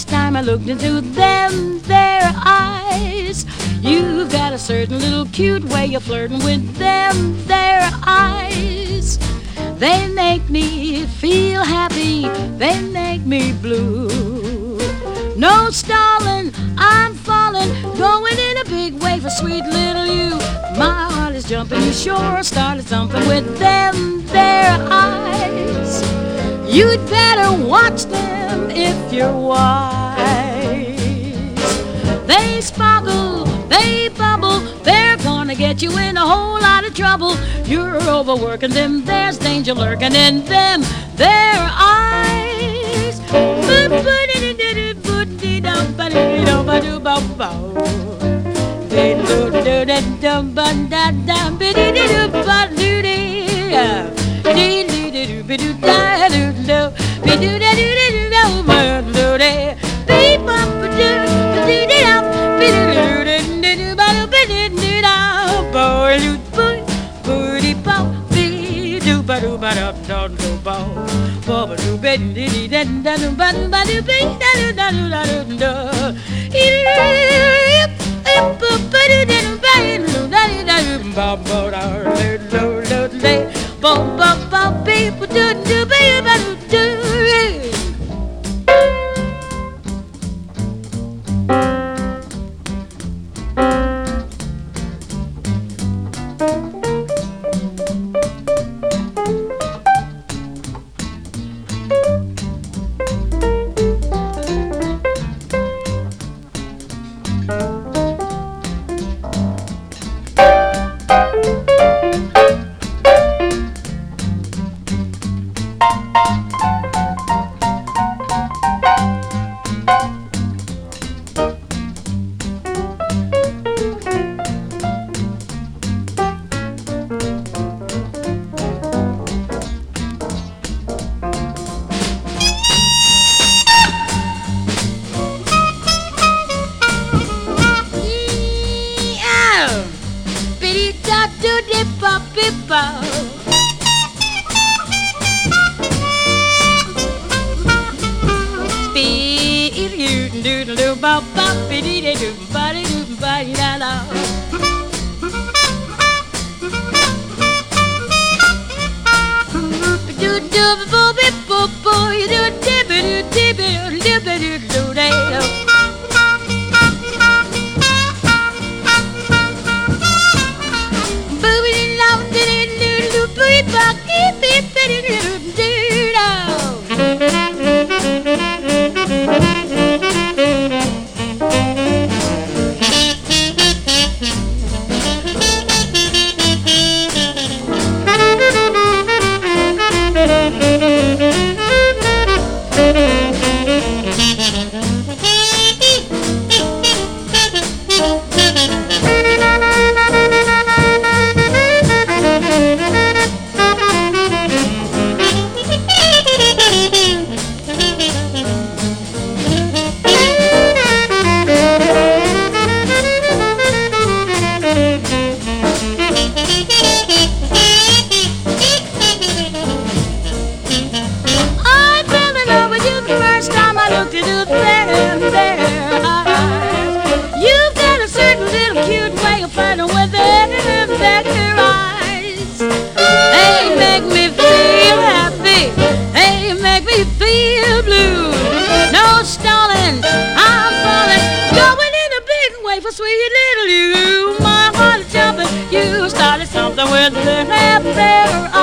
first time I looked into them, their eyes. You've got a certain little cute way of flirting with them, their eyes. They make me feel happy, they make me blue. No stalling, I'm falling, going in a big way for sweet little you. My heart is jumping, you sure started something with them, their eyes. You'd better watch them if you're wise. They sparkle, they bubble, they're gonna get you in a whole lot of trouble. You're overworking them, there's danger lurking in them, their eyes. Sweet little you, my heart is jumping. You started something with the hair.